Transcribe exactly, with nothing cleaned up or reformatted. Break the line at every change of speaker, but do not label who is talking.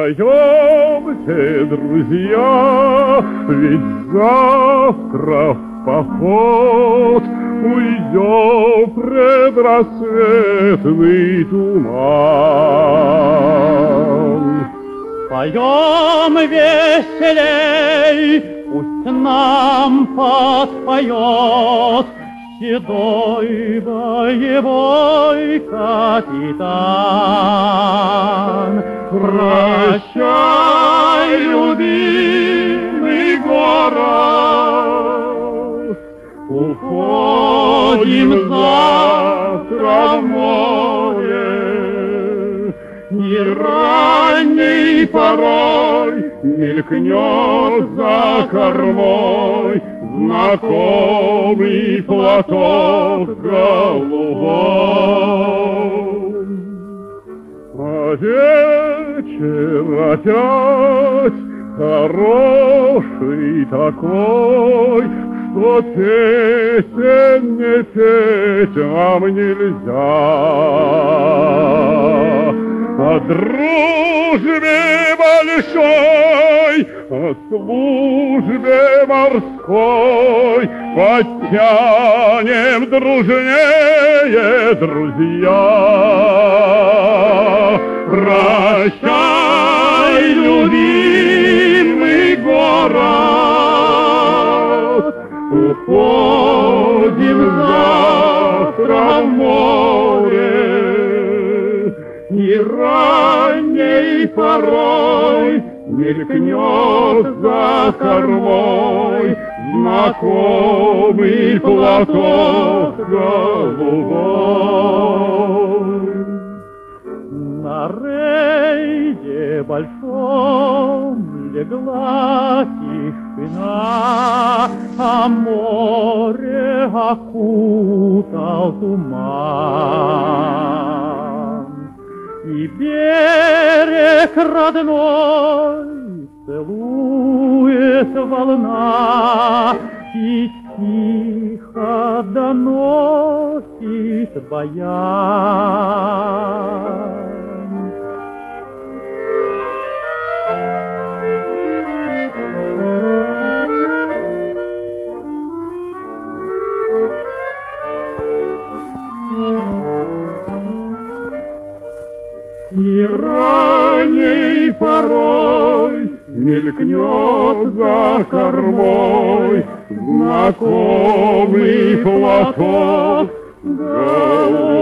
Пойдемте, друзья, ведь завтра в поход уйдем предрассветный туман.
Поем веселей, пусть нам подпоет седой боевой капитан.
Прощай, любимый город, уходим завтра в море. Не ранней порой мелькнет за кормой знакомый платок голубой. А вечер опять хороший такой, что песен не петь нам нельзя. О дружбе большой, о службе морской подтянем дружнее, друзья. Прощай, любимый город, уходим завтра в море. И ранней порой мелькнет за кормой знакомый платок голубой.
На рейде большом легла тишина, а море окутал туман. И берег родной целует волна, и тихо доносит баян.
И ранней порой мелькнет за кормой знакомый платок голубой.